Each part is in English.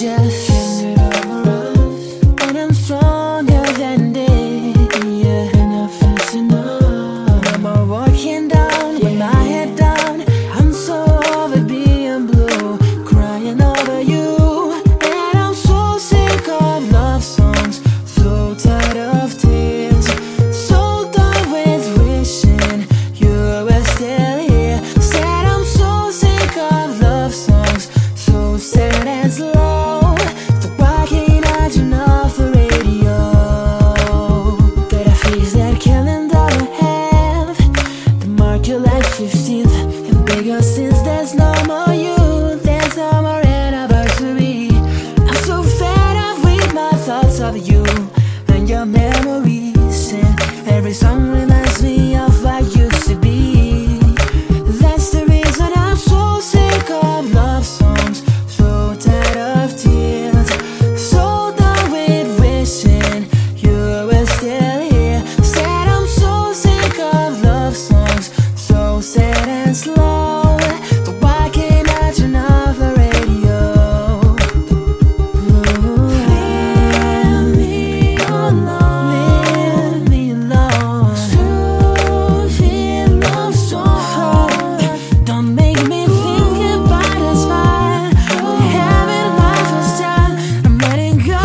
just get over us. And I'm stronger than this, yeah. And I feel so numb. I'm all walking down with my head down. I'm so over being blue, crying over you. And I'm so sick of love songs, so tired of tears, so done with wishing you were still here. Said I'm so sick of love songs, so sad and slow. So why can't I turn off the radio? Gotta fix that calendar I have, the mark you like 15th and bigger since there's no more you. There's no more anniversary. I'm so fed up with my thoughts of you and your memories, and every song reminds me of what used to be. That's the reason I'm so sick of love songs, so tired of tears, so done with wishing you were still here. Said I'm so sick of love songs, so sad and slow. So why can't I turn off the radio? Leave me alone, leave me alone. Stupid love song, don't make me think about a smile. We haven't my first time, I'm letting go.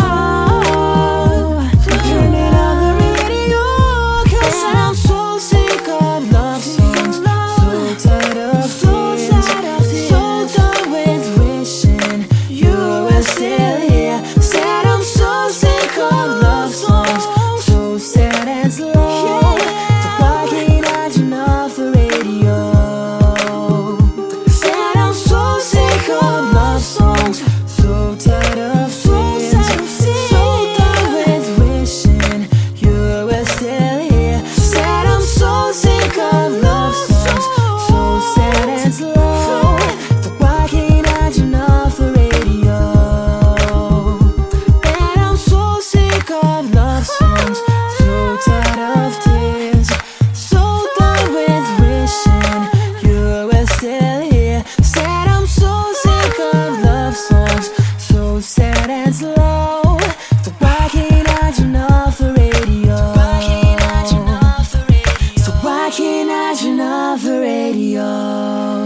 Turn it off the radio, 'cause I'm so sick of love songs, so tired of tears, so done with wishing you were still here. Said I'm so sick of love songs, so sad and slow. So why can't I turn off the radio? Said I'm so sick of love songs, so tired of tears, so done with wishing you were still here. Said I'm so sick of love songs, so sad and slow. So why can't I turn off the radio? And I'm so sick of love songs, so tired of tears, so done with wishing you were still here. Said I'm so sick of love songs, so sad and slow. So why can't I turn off the radio? So why can't I turn off the radio?